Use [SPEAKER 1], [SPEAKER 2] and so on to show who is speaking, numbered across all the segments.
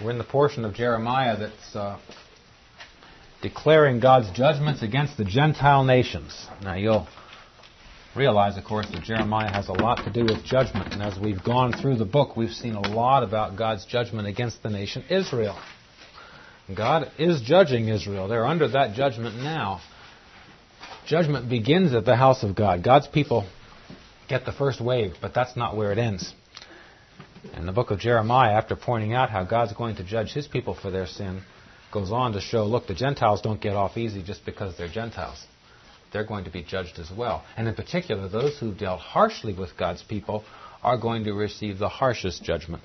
[SPEAKER 1] We're in the portion of Jeremiah that's declaring God's judgments against the Gentile nations. Now you'll realize, of course, that Jeremiah has a lot to do with judgment. And as we've gone through the book, we've seen a lot about God's judgment against the nation Israel. God is judging Israel. They're under that judgment now. Judgment begins at the house of God. God's people get the first wave, but that's not where it ends. And the book of Jeremiah, after pointing out how God's going to judge His people for their sin, goes on to show, look, the Gentiles don't get off easy just because they're Gentiles. They're going to be judged as well. And in particular, those who dealt harshly with God's people are going to receive the harshest judgment.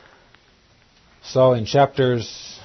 [SPEAKER 1] So in chapters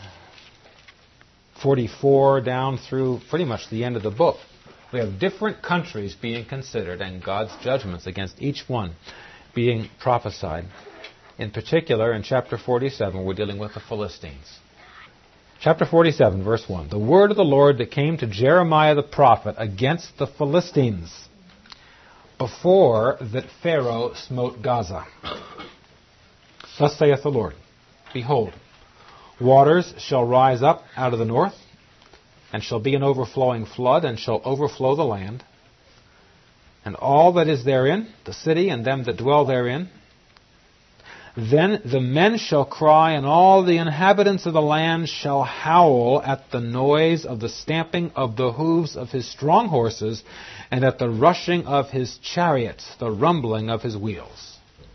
[SPEAKER 1] 44 down through pretty much the end of the book, we have different countries being considered and God's judgments against each one being prophesied. In particular, in chapter 47, we're dealing with the Philistines. Chapter 47, verse 1. The word of the Lord that came to Jeremiah the prophet against the Philistines, before that Pharaoh smote Gaza. Thus saith the Lord, Behold, waters shall rise up out of the north, and shall be an overflowing flood, and shall overflow the land, and all that is therein, the city and them that dwell therein. Then the men shall cry, and all the inhabitants of the land shall howl at the noise of the stamping of the hooves of his strong horses, and at the rushing of his chariots, the rumbling of his wheels.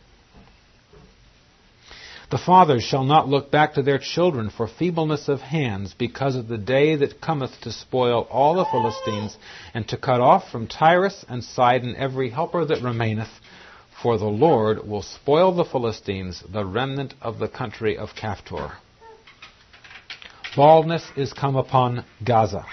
[SPEAKER 1] The fathers shall not look back to their children for feebleness of hands, because of the day that cometh to spoil all the Philistines, and to cut off from Tyrus and Sidon every helper that remaineth. For the Lord will spoil the Philistines, the remnant of the country of Caphtor. Baldness is come upon Gaza.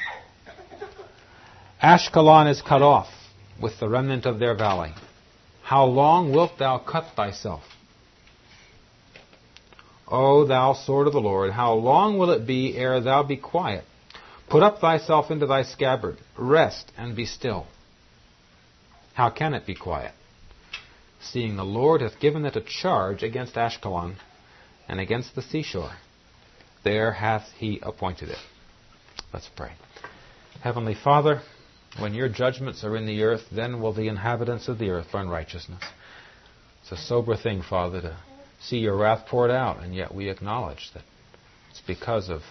[SPEAKER 1] Ashkelon is cut off with the remnant of their valley. How long wilt thou cut thyself? O thou sword of the Lord, how long will it be ere thou be quiet? Put up thyself into thy scabbard. Rest and be still. How can it be quiet? Seeing the Lord hath given it a charge against Ashkelon and against the seashore. There hath He appointed it. Let's pray. Heavenly Father, when your judgments are in the earth, then will the inhabitants of the earth learn righteousness. It's a sober thing, Father, to see your wrath poured out, and yet we acknowledge that it's because of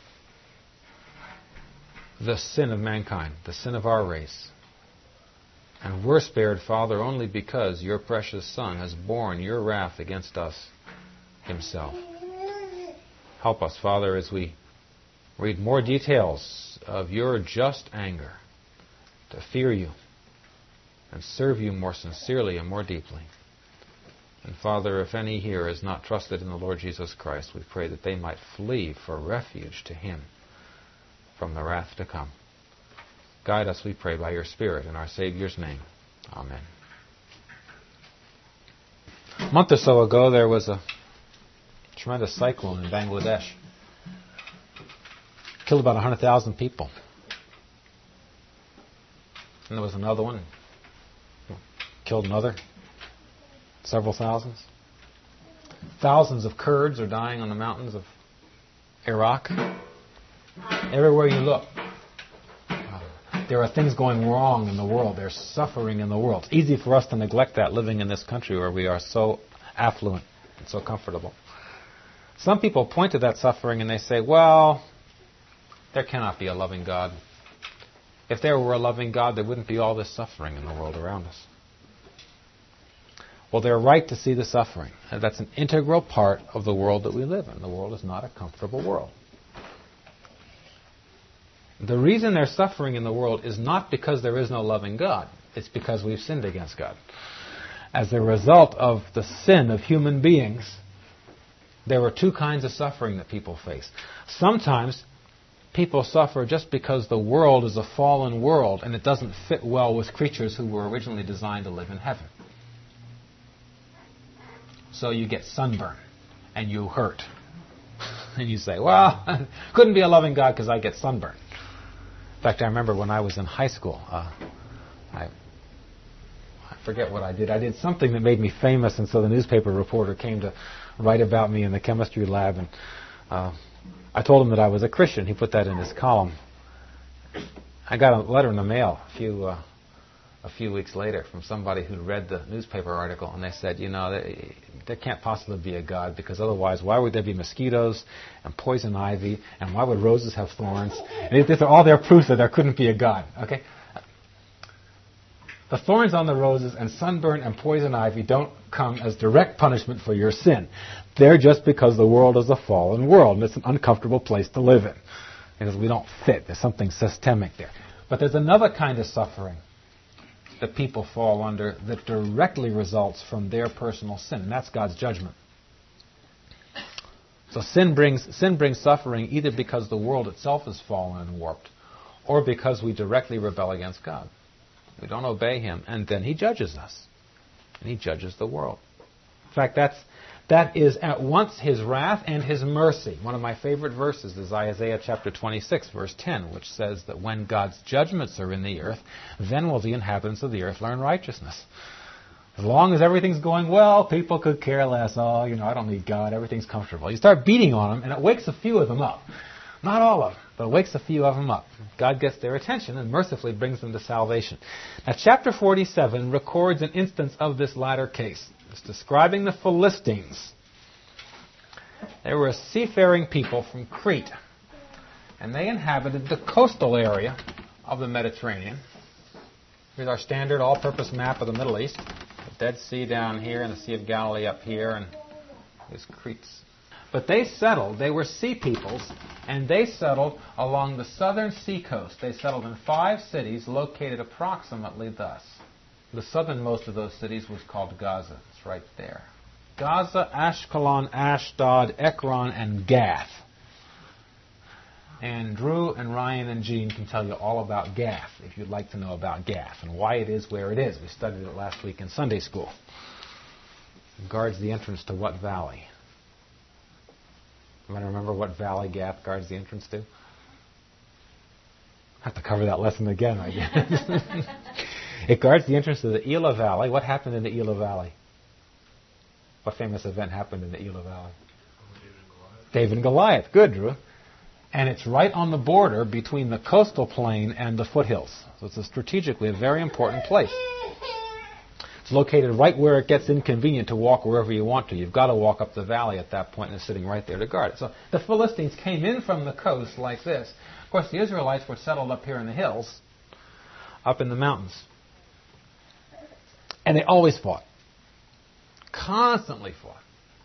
[SPEAKER 1] the sin of mankind, the sin of our race. And we're spared, Father, only because your precious Son has borne your wrath against us Himself. Help us, Father, as we read more details of your just anger, to fear you and serve you more sincerely and more deeply. And Father, if any here is not trusted in the Lord Jesus Christ, we pray that they might flee for refuge to Him from the wrath to come. Guide us, we pray, by your Spirit in our Savior's name. Amen. A month or so ago, there was a tremendous cyclone in Bangladesh. Killed about 100,000 people. And there was another one. Killed another. Several thousands. Thousands of Kurds are dying on the mountains of Iraq. Everywhere you look, there are things going wrong in the world. There's suffering in the world. It's easy for us to neglect that living in this country where we are so affluent and so comfortable. Some people point to that suffering and they say, well, there cannot be a loving God. If there were a loving God, there wouldn't be all this suffering in the world around us. Well, they're right to see the suffering. That's an integral part of the world that we live in. The world is not a comfortable world. The reason there's suffering in the world is not because there is no loving God. It's because we've sinned against God. As a result of the sin of human beings, there are two kinds of suffering that people face. Sometimes people suffer just because the world is a fallen world and it doesn't fit well with creatures who were originally designed to live in heaven. So you get sunburn and you hurt. And you say, well, couldn't be a loving God because I get sunburn. In fact, I remember when I was in high school, I forget what I did. I did something that made me famous, and so the newspaper reporter came to write about me in the chemistry lab. And I told him that I was a Christian. He put that in his column. I got a letter in the mail a few weeks later from somebody who read the newspaper article, and they said, there can't possibly be a God, because otherwise why would there be mosquitoes and poison ivy, and why would roses have thorns? And these are all their proofs that there couldn't be a God. Okay? The thorns on the roses and sunburn and poison ivy don't come as direct punishment for your sin. They're just because the world is a fallen world, and it's an uncomfortable place to live in, because we don't fit. There's something systemic there. But there's another kind of suffering that people fall under that directly results from their personal sin, and that's God's judgment. So sin brings suffering either because the world itself is fallen and warped, or because we directly rebel against God. We don't obey Him, and then He judges us, and He judges the world. In fact, that is at once His wrath and His mercy. One of my favorite verses is Isaiah chapter 26, verse 10, which says that when God's judgments are in the earth, then will the inhabitants of the earth learn righteousness. As long as everything's going well, people could care less. Oh, I don't need God. Everything's comfortable. You start beating on them, and it wakes a few of them up. Not all of them, but it wakes a few of them up. God gets their attention and mercifully brings them to salvation. Now, chapter 47 records an instance of this latter case. It's describing the Philistines. They were a seafaring people from Crete, and they inhabited the coastal area of the Mediterranean. Here's our standard all-purpose map of the Middle East. The Dead Sea down here and the Sea of Galilee up here, and here's Crete. But they were sea peoples, and they settled along the southern seacoast. They settled in 5 cities located approximately thus. The southernmost of those cities was called Gaza. It's right there. Gaza, Ashkelon, Ashdod, Ekron, and Gath. And Drew and Ryan and Jean can tell you all about Gath, if you'd like to know about Gath and why it is where it is. We studied it last week in Sunday school. It guards the entrance to what valley? You want to remember what valley Gath guards the entrance to? I have to cover that lesson again, I guess. It guards the entrance to the Elah Valley. What happened in the Elah Valley? What famous event happened in the Elah Valley? David and Goliath. Good, Drew. And it's right on the border between the coastal plain and the foothills. So it's strategically a very important place. It's located right where it gets inconvenient to walk wherever you want to. You've got to walk up the valley at that point, and it's sitting right there to guard it. So the Philistines came in from the coast like this. Of course, the Israelites were settled up here in the hills, up in the mountains. And they always fought. Constantly fought.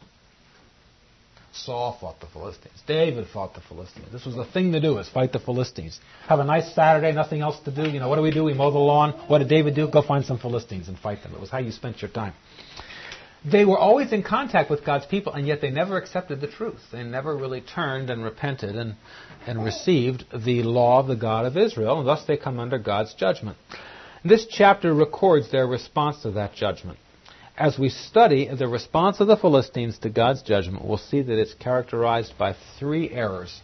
[SPEAKER 1] Saul fought the Philistines. David fought the Philistines. This was the thing to do, is fight the Philistines. Have a nice Saturday, nothing else to do. What do? We mow the lawn. What did David do? Go find some Philistines and fight them. It was how you spent your time. They were always in contact with God's people, and yet they never accepted the truth. They never really turned and repented and received the law of the God of Israel, and thus they come under God's judgment. This chapter records their response to that judgment. As we study the response of the Philistines to God's judgment, we'll see that it's characterized by 3 errors.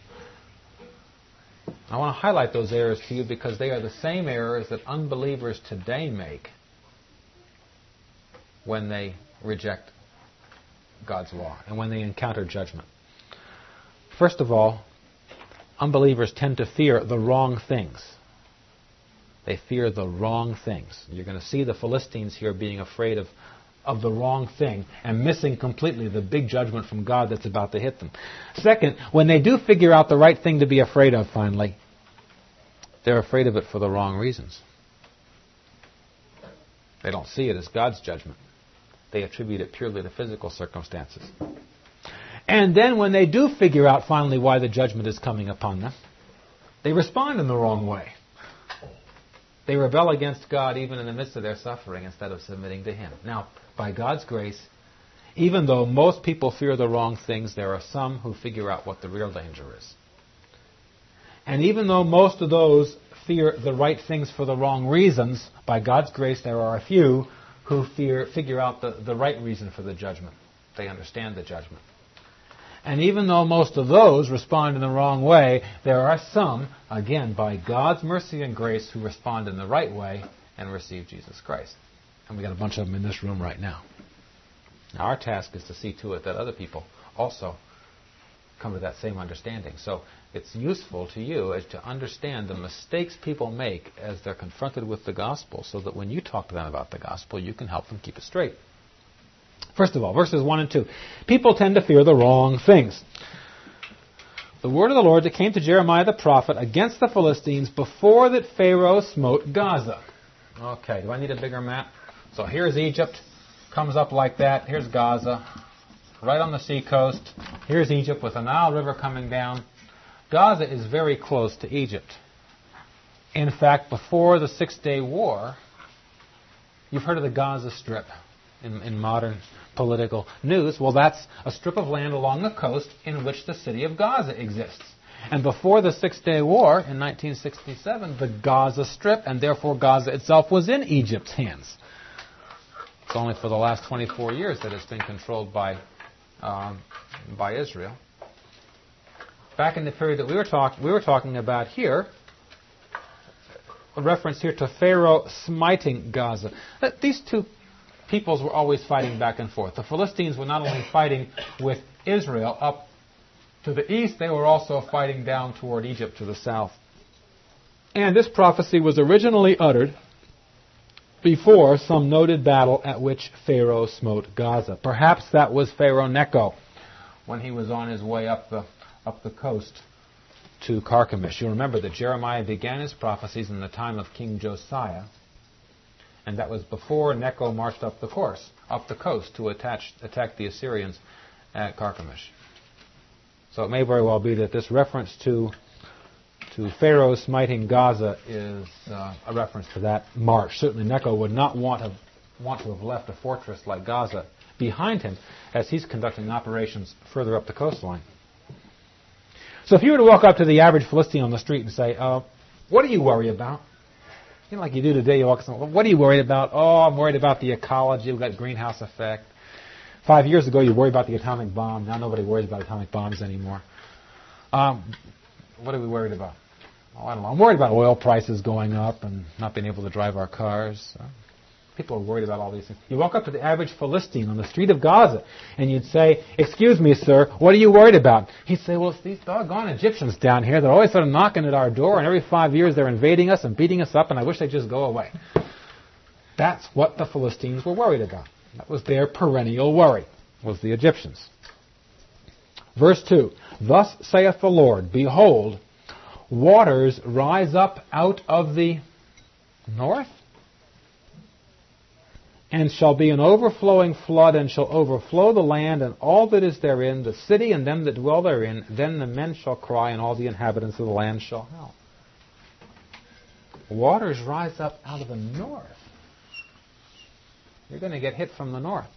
[SPEAKER 1] I want to highlight those errors to you because they are the same errors that unbelievers today make when they reject God's law and when they encounter judgment. First of all, unbelievers tend to fear the wrong things. They fear the wrong things. You're going to see the Philistines here being afraid of the wrong thing and missing completely the big judgment from God that's about to hit them. Second, when they do figure out the right thing to be afraid of finally, they're afraid of it for the wrong reasons. They don't see it as God's judgment. They attribute it purely to physical circumstances. And then when they do figure out finally why the judgment is coming upon them, they respond in the wrong way. They rebel against God even in the midst of their suffering instead of submitting to Him. Now, by God's grace, even though most people fear the wrong things, there are some who figure out what the real danger is. And even though most of those fear the right things for the wrong reasons, by God's grace there are a few who figure out the right reason for the judgment. They understand the judgment. And even though most of those respond in the wrong way, there are some, again, by God's mercy and grace, who respond in the right way and receive Jesus Christ. And we've got a bunch of them in this room right now. Now our task is to see to it that other people also come to that same understanding. So it's useful to you as to understand the mistakes people make as they're confronted with the gospel, so that when you talk to them about the gospel, you can help them keep it straight. First of all, verses 1 and 2. People tend to fear the wrong things. The word of the Lord that came to Jeremiah the prophet against the Philistines before that Pharaoh smote Gaza. Okay, do I need a bigger map? So here's Egypt, comes up like that. Here's Gaza, right on the sea coast. Here's Egypt with the Nile River coming down. Gaza is very close to Egypt. In fact, before the Six-Day War, you've heard of the Gaza Strip in modern political news. Well, that's a strip of land along the coast in which the city of Gaza exists. And before the Six-Day War in 1967, the Gaza Strip, and therefore Gaza itself, was in Egypt's hands. It's only for the last 24 years that it's been controlled by Israel. Back in the period that we were talking about here, a reference here to Pharaoh smiting Gaza. These two peoples were always fighting back and forth. The Philistines were not only fighting with Israel up to the east, they were also fighting down toward Egypt to the south. And this prophecy was originally uttered before some noted battle at which Pharaoh smote Gaza. Perhaps that was Pharaoh Necho when he was on his way up the coast to Carchemish. You remember that Jeremiah began his prophecies in the time of King Josiah, and that was before Necho marched up the coast to attack the Assyrians at Carchemish. So it may very well be that this reference to Pharaoh smiting Gaza is a reference to that march. Certainly Necho would not want to have left a fortress like Gaza behind him as he's conducting operations further up the coastline. So if you were to walk up to the average Philistine on the street and say, what do you worry about? You know, like you do today, you walk up and say, what are you worried about? Oh, I'm worried about the ecology. We've got greenhouse effect. 5 years ago, you worried about the atomic bomb. Now nobody worries about atomic bombs anymore. What are we worried about? Oh, I don't know. I'm worried about oil prices going up and not being able to drive our cars. People are worried about all these things. You walk up to the average Philistine on the street of Gaza, and you'd say, excuse me, sir, what are you worried about? He'd say, well, it's these doggone Egyptians down here. They're always sort of knocking at our door, and every 5 years they're invading us and beating us up, and I wish they'd just go away. That's what the Philistines were worried about. That was their perennial worry, was the Egyptians. Verse 2, thus saith the Lord, behold, waters rise up out of the north, and shall be an overflowing flood, and shall overflow the land and all that is therein, the city and them that dwell therein. Then the men shall cry, and all the inhabitants of the land shall howl. Waters rise up out of the north. You're going to get hit from the north.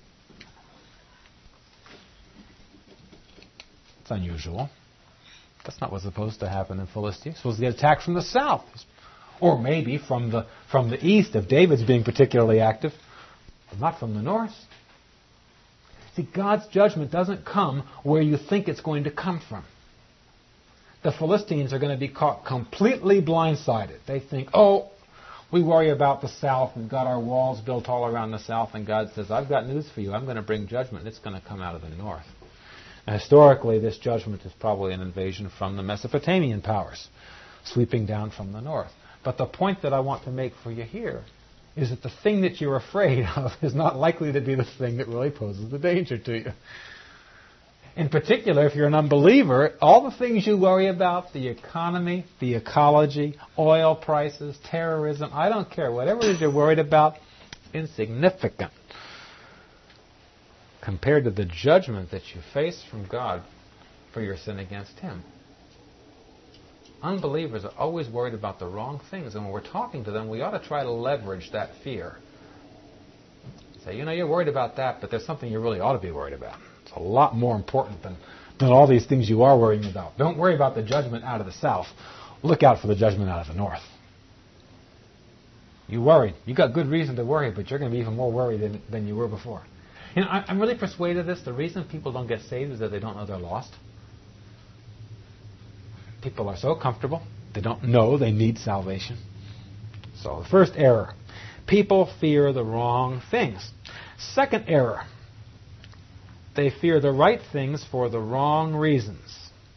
[SPEAKER 1] It's unusual. That's not what's supposed to happen in Philistia. It's supposed to get attacked from the south. Or maybe from the east, if David's being particularly active. But not from the north. See, God's judgment doesn't come where you think it's going to come from. The Philistines are going to be caught completely blindsided. They think, oh, we worry about the south. We've got our walls built all around the south. And God says, I've got news for you. I'm going to bring judgment. It's going to come out of the north. Now, historically, this judgment is probably an invasion from the Mesopotamian powers, sweeping down from the north. But the point that I want to make for you here is that the thing that you're afraid of is not likely to be the thing that really poses the danger to you. In particular, if you're an unbeliever, all the things you worry about, the economy, the ecology, oil prices, terrorism, I don't care. Whatever it is you're worried about, insignificant compared to the judgment that you face from God for your sin against Him. Unbelievers are always worried about the wrong things, and when we're talking to them, we ought to try to leverage that fear. Say, you're worried about that, but there's something you really ought to be worried about. It's a lot more important than all these things you are worrying about. Don't worry about the judgment out of the south. Look out for the judgment out of the north. You worried. You got good reason to worry, but you're going to be even more worried than you were before. I'm really persuaded of this. The reason people don't get saved is that they don't know they're lost. People are so comfortable, they don't know they need salvation. So the first error, people fear the wrong things. Second error, they fear the right things for the wrong reasons.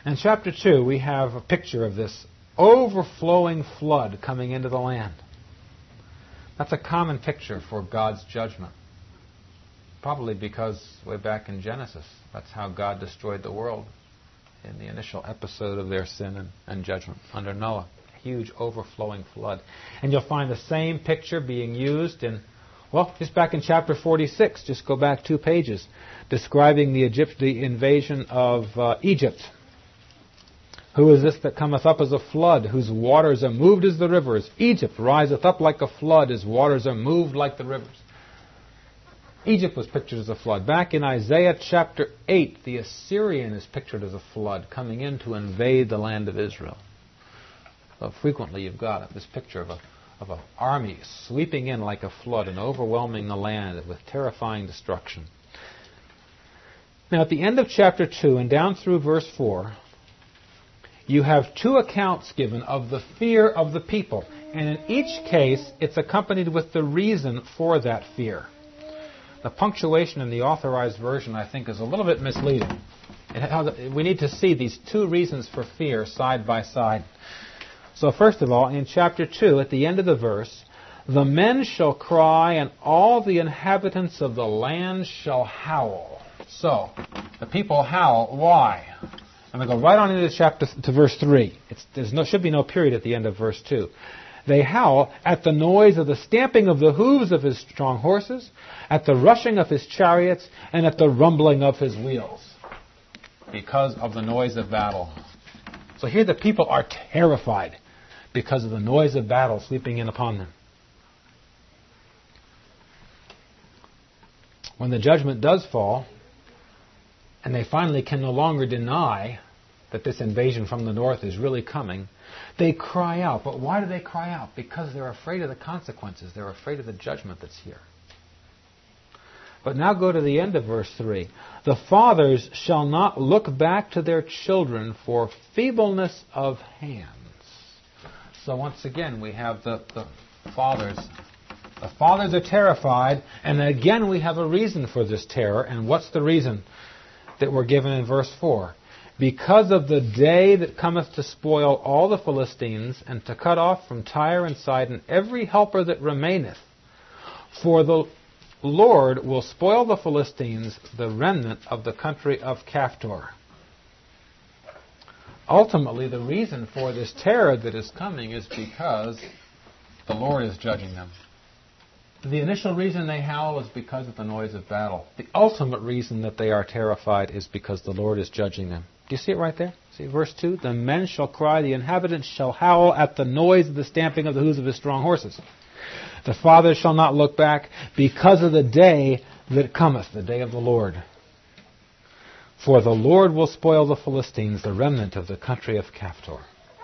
[SPEAKER 1] In chapter 2, we have a picture of this overflowing flood coming into the land. That's a common picture for God's judgment. Probably because way back in Genesis, that's how God destroyed the world in the initial episode of their sin and judgment under Noah. A huge overflowing flood. And you'll find the same picture being used in, just back in chapter 46, just go back 2 pages, describing the invasion of Egypt. Who is this that cometh up as a flood, whose waters are moved as the rivers? Egypt riseth up like a flood, his waters are moved like the rivers. Egypt was pictured as a flood. Back in Isaiah chapter 8, the Assyrian is pictured as a flood coming in to invade the land of Israel. So frequently you've got this picture of an army sweeping in like a flood and overwhelming the land with terrifying destruction. Now at the end of chapter 2 and down through verse 4, you have 2 accounts given of the fear of the people. And in each case, it's accompanied with the reason for that fear. The punctuation in the Authorized Version, I think, is a little bit misleading. We need to see these 2 reasons for fear side by side. So first of all, in chapter 2, at the end of the verse, the men shall cry and all the inhabitants of the land shall howl. So, the people howl. Why? I'm going to go right on into to verse 3. Should be no period at the end of verse 2. They howl at the noise of the stamping of the hooves of his strong horses, at the rushing of his chariots, and at the rumbling of his wheels, because of the noise of battle. So here the people are terrified because of the noise of battle sweeping in upon them. When the judgment does fall, and they finally can no longer deny that this invasion from the north is really coming, they cry out. But why do they cry out? Because they're afraid of the consequences. They're afraid of the judgment that's here. But now go to the end of verse 3. The fathers shall not look back to their children for feebleness of hands. So once again, we have the fathers. The fathers are terrified, and again we have a reason for this terror. And what's the reason that we're given in verse 4? Because of the day that cometh to spoil all the Philistines, and to cut off from Tyre and Sidon every helper that remaineth. For the Lord will spoil the Philistines, the remnant of the country of Caphtor. Ultimately, the reason for this terror that is coming is because the Lord is judging them. The initial reason they howl is because of the noise of battle. The ultimate reason that they are terrified is because the Lord is judging them. Do you see it right there? See verse 2? The men shall cry, the inhabitants shall howl at the noise of the stamping of the hooves of his strong horses. The fathers shall not look back because of the day that cometh, the day of the Lord. For the Lord will spoil the Philistines, the remnant of the country of Caphtor.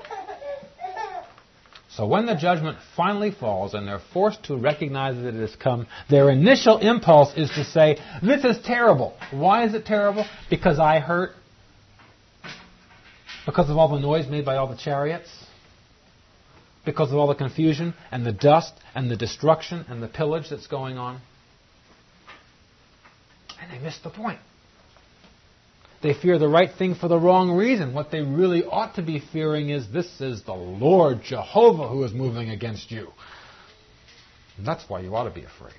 [SPEAKER 1] So when the judgment finally falls and they're forced to recognize that it has come, their initial impulse is to say, this is terrible. Why is it terrible? Because I hurt. Because of all the noise made by all the chariots. Because of all the confusion and the dust and the destruction and the pillage that's going on. And they miss the point. They fear the right thing for the wrong reason. What they really ought to be fearing is, this is the Lord Jehovah who is moving against you. And that's why you ought to be afraid.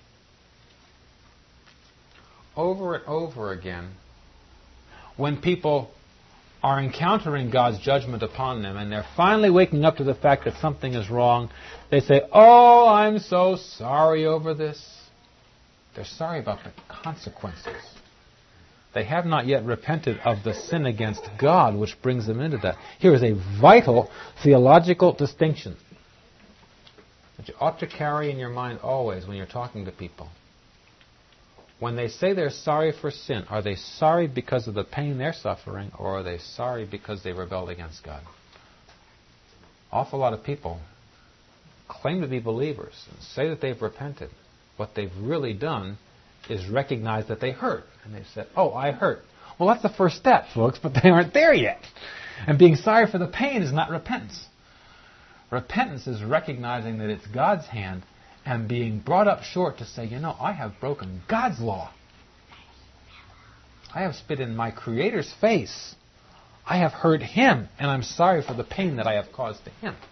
[SPEAKER 1] Over and over again, when people are encountering God's judgment upon them and they're finally waking up to the fact that something is wrong, they say, oh, I'm so sorry over this. They're sorry about the consequences. They have not yet repented of the sin against God, which brings them into that. Here is a vital theological distinction that you ought to carry in your mind always when you're talking to people. When they say they're sorry for sin, are they sorry because of the pain they're suffering, or are they sorry because they rebelled against God? Awful lot of people claim to be believers and say that they've repented. What they've really done is recognize that they hurt. And they've said, oh, I hurt. Well, that's the first step, folks, but they aren't there yet. And being sorry for the pain is not repentance. Repentance is recognizing that it's God's hand and being brought up short to say, I have broken God's law. I have spit in my Creator's face. I have hurt him, and I'm sorry for the pain that I have caused to him.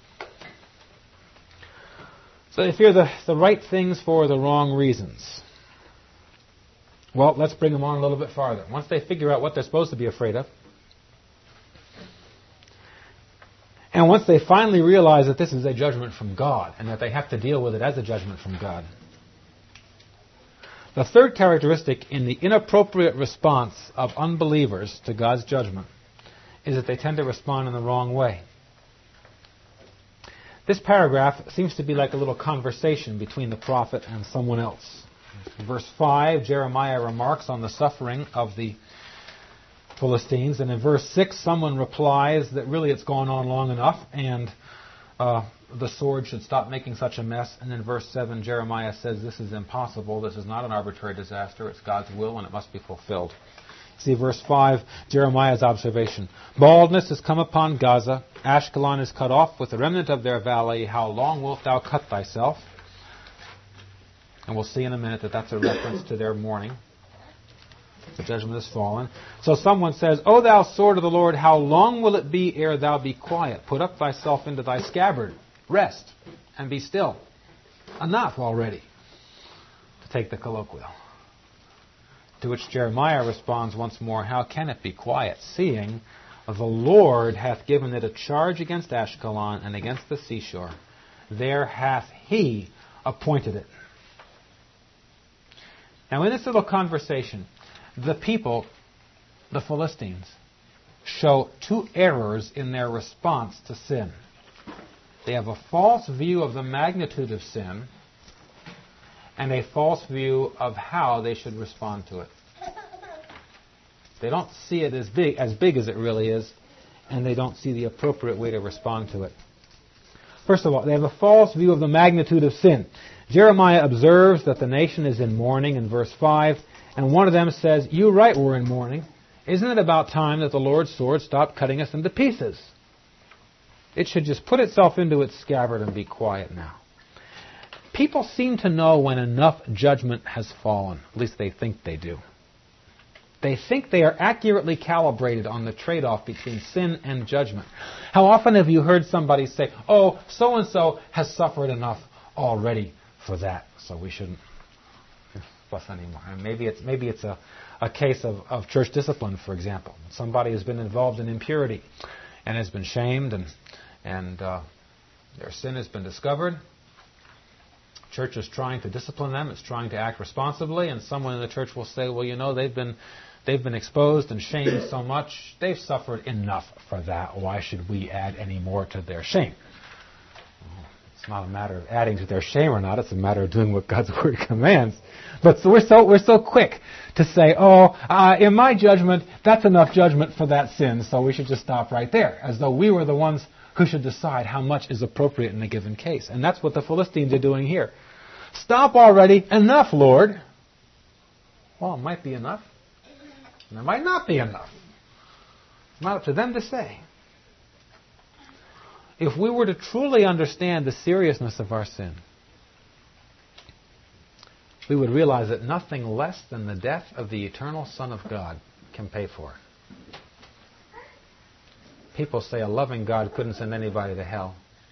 [SPEAKER 1] So they fear the right things for the wrong reasons. Well, let's bring them on a little bit farther. Once they figure out what they're supposed to be afraid of, and once they finally realize that this is a judgment from God and that they have to deal with it as a judgment from God, the third characteristic in the inappropriate response of unbelievers to God's judgment is that they tend to respond in the wrong way. This paragraph seems to be like a little conversation between the prophet and someone else. In verse 5, Jeremiah remarks on the suffering of the Philistines, and in verse 6, someone replies that really it's gone on long enough, and the sword should stop making such a mess. And in verse 7, Jeremiah says this is impossible, this is not an arbitrary disaster, it's God's will and it must be fulfilled. See verse 5, Jeremiah's observation. Baldness has come upon Gaza, Ashkelon is cut off with the remnant of their valley, how long wilt thou cut thyself? And we'll see in a minute that that's a reference to their mourning. The judgment has fallen. So someone says, O thou sword of the Lord, how long will it be ere thou be quiet? Put up thyself into thy scabbard. Rest and be still. Enough already, to take the colloquial. To which Jeremiah responds once more, how can it be quiet, seeing the Lord hath given it a charge against Ashkelon and against the seashore? There hath he appointed it. Now in this little conversation, the people, the Philistines, show two errors in their response to sin. They have a false view of the magnitude of sin and a false view of how they should respond to it. They don't see it as big as it really is, and they don't see the appropriate way to respond to it. First of all, they have a false view of the magnitude of sin. Jeremiah observes that the nation is in mourning in verse 5, and one of them says, "You right, we're in mourning. Isn't it about time that the Lord's sword stopped cutting us into pieces? It should just put itself into its scabbard and be quiet now." People seem to know when enough judgment has fallen. At least they think they do. They think they are accurately calibrated on the trade-off between sin and judgment. How often have you heard somebody say, "Oh, so-and-so has suffered enough already for that, so we shouldn't fuss anymore"? And maybe it's a case of church discipline, for example. Somebody has been involved in impurity and has been shamed, and their sin has been discovered. Church is trying to discipline them. It's trying to act responsibly, and someone in the church will say, "Well, you know, they've been exposed and shamed so much. They've suffered enough for that. Why should we add any more to their shame?" It's not a matter of adding to their shame or not. It's a matter of doing what God's Word commands. But so we're so quick to say, in my judgment, that's enough judgment for that sin, so we should just stop right there, as though we were the ones who should decide how much is appropriate in a given case. And that's what the Philistines are doing here. Stop already. Enough, Lord. Well, it might be enough. And it might not be enough. It's not up to them to say. If we were to truly understand the seriousness of our sin, we would realize that nothing less than the death of the eternal Son of God can pay for it. People say a loving God couldn't send anybody to hell.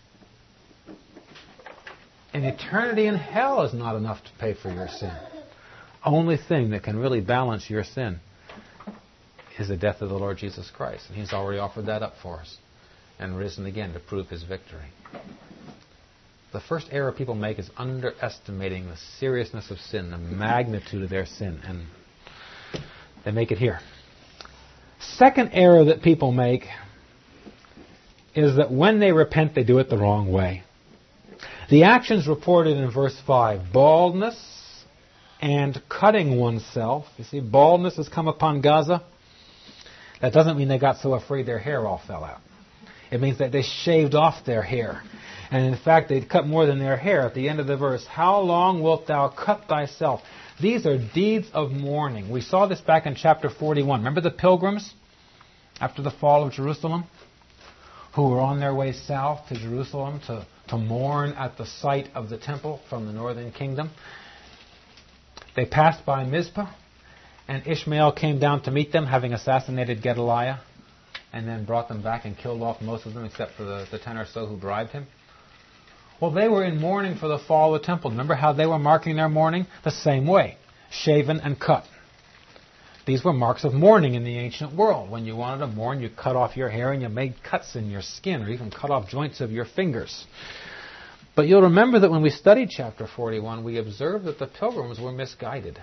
[SPEAKER 1] An eternity in hell is not enough to pay for your sin. Only thing that can really balance your sin is the death of the Lord Jesus Christ. And He's already offered that up for us and risen again to prove His victory. The first error people make is underestimating the seriousness of sin, the magnitude of their sin, and they make it here. Second error that people make is that when they repent, they do it the wrong way. The actions reported in verse 5, baldness and cutting oneself. You see, baldness has come upon Gaza. That doesn't mean they got so afraid their hair all fell out. It means that they shaved off their hair. And in fact, they'd cut more than their hair. At the end of the verse, how long wilt thou cut thyself? These are deeds of mourning. We saw this back in chapter 41. Remember the pilgrims after the fall of Jerusalem who were on their way south to Jerusalem to mourn at the site of the temple from the northern kingdom? They passed by Mizpah, and Ishmael came down to meet them, having assassinated Gedaliah. and then brought them back and killed off most of them except for the 10 or so who bribed him? Well, they were in mourning for the fall of the temple. Remember how they were marking their mourning? The same way, shaven and cut. These were marks of mourning in the ancient world. When you wanted to mourn, you cut off your hair and you made cuts in your skin, or even cut off joints of your fingers. But you'll remember that when we studied chapter 41, we observed that the pilgrims were misguided.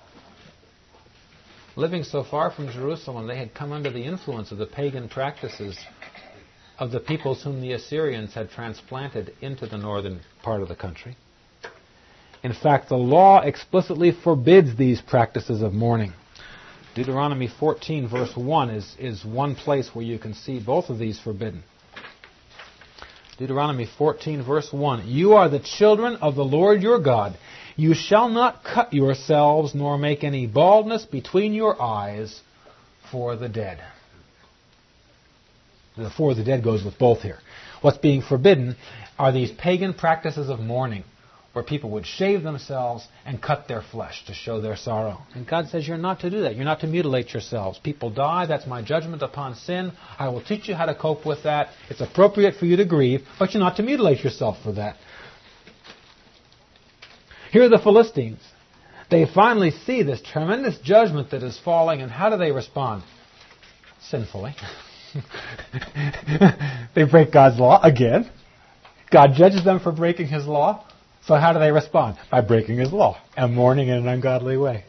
[SPEAKER 1] Living so far from Jerusalem, they had come under the influence of the pagan practices of the peoples whom the Assyrians had transplanted into the northern part of the country. In fact, the law explicitly forbids these practices of mourning. Deuteronomy 14 verse 1 is one place where you can see both of these forbidden. Deuteronomy 14 verse 1, "You are the children of the Lord your God. You shall not cut yourselves nor make any baldness between your eyes for the dead." The "for the dead" goes with both here. What's being forbidden are these pagan practices of mourning, where people would shave themselves and cut their flesh to show their sorrow. And God says you're not to do that. You're not to mutilate yourselves. People die. That's my judgment upon sin. I will teach you how to cope with that. It's appropriate for you to grieve, but you're not to mutilate yourself for that. Here are the Philistines. They finally see this tremendous judgment that is falling, and how do they respond? Sinfully. They break God's law again. God judges them for breaking His law. So how do they respond? By breaking His law and mourning in an ungodly way.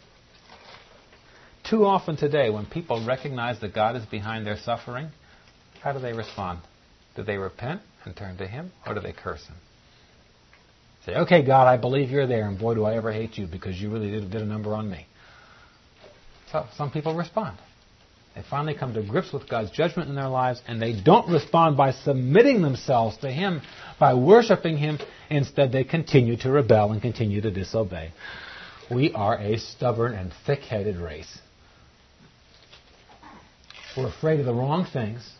[SPEAKER 1] Too often today, when people recognize that God is behind their suffering, how do they respond? Do they repent and turn to Him, or do they curse Him? Say, "Okay, God, I believe you're there, and boy, do I ever hate you because you really did a number on me." So some people respond. They finally come to grips with God's judgment in their lives, and they don't respond by submitting themselves to Him, by worshiping Him. Instead, they continue to rebel and continue to disobey. We are a stubborn and thick-headed race. We're afraid of the wrong things.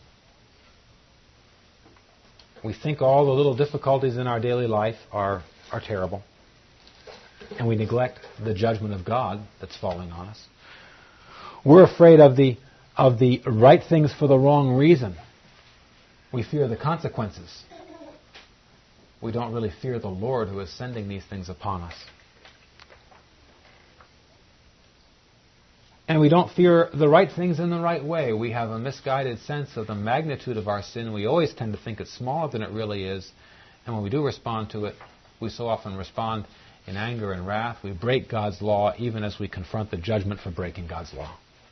[SPEAKER 1] We think all the little difficulties in our daily life are terrible. And we neglect the judgment of God that's falling on us. We're afraid of the right things for the wrong reason. We fear the consequences. We don't really fear the Lord who is sending these things upon us. And we don't fear the right things in the right way. We have a misguided sense of the magnitude of our sin. We always tend to think it's smaller than it really is. And when we do respond to it, we so often respond in anger and wrath. We break God's law even as we confront the judgment for breaking God's law.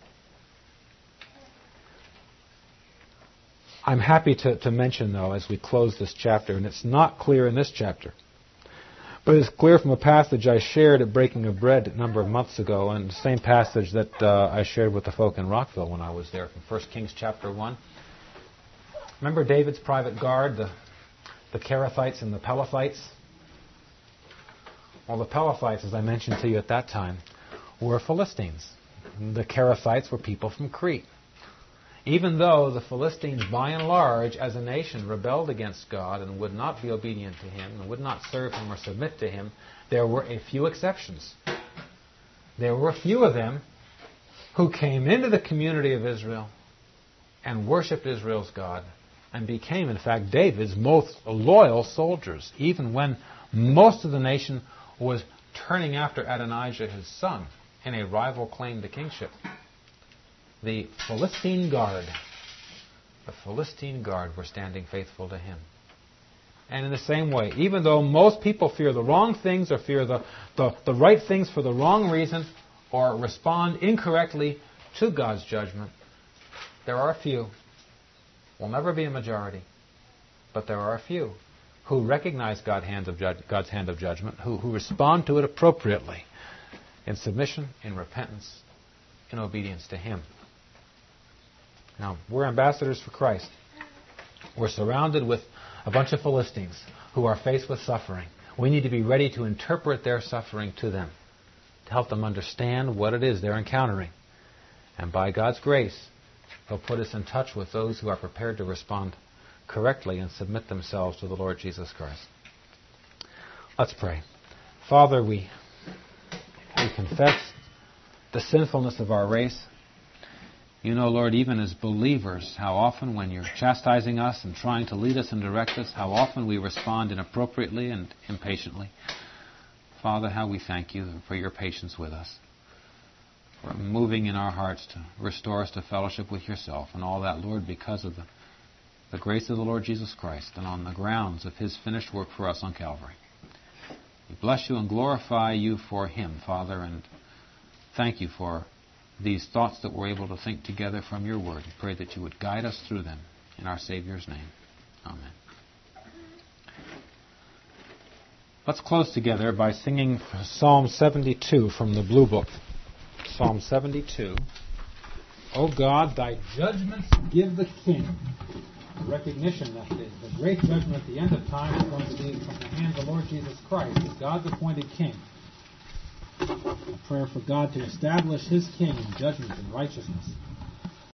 [SPEAKER 1] I'm happy to mention, though, as we close this chapter, and it's not clear in this chapter, but it's clear from a passage I shared at Breaking of Bread a number of months ago, and the same passage that I shared with the folk in Rockville when I was there, from 1 Kings chapter 1. Remember David's private guard, the Kerethites and the Pelethites? Well, the Pelethites, as I mentioned to you at that time, were Philistines. The Kerethites were people from Crete. Even though the Philistines, by and large, as a nation, rebelled against God and would not be obedient to Him and would not serve Him or submit to Him, there were a few exceptions. There were a few of them who came into the community of Israel and worshipped Israel's God and became, in fact, David's most loyal soldiers, even when most of the nation was turning after Adonijah, his son, in a rival claim to kingship. The Philistine Guard were standing faithful to him. And in the same way, even though most people fear the wrong things or fear the right things for the wrong reason or respond incorrectly to God's judgment, there are a few, will never be a majority, but there are a few who recognize God's hand of judgment, who respond to it appropriately in submission, in repentance, in obedience to Him. Now, we're ambassadors for Christ. We're surrounded with a bunch of Philistines who are faced with suffering. We need to be ready to interpret their suffering to them, to help them understand what it is they're encountering. And by God's grace, He'll put us in touch with those who are prepared to respond correctly and submit themselves to the Lord Jesus Christ. Let's pray. Father, we confess the sinfulness of our race. You know, Lord, even as believers, how often when you're chastising us and trying to lead us and direct us, how often we respond inappropriately and impatiently. Father, how we thank you for your patience with us, for moving in our hearts to restore us to fellowship with yourself, and all that, Lord, because of the grace of the Lord Jesus Christ and on the grounds of his finished work for us on Calvary. We bless you and glorify you for him, Father, and thank you for these thoughts that we're able to think together from your word. We pray that you would guide us through them. In our Savior's name. Amen. Let's close together by singing Psalm 72 from the Blue Book. Psalm 72. O God, thy judgments give the king. The recognition that the great judgment at the end of time is going to be from the hand of the Lord Jesus Christ as God's appointed king. A prayer for God to establish his king in judgment and righteousness.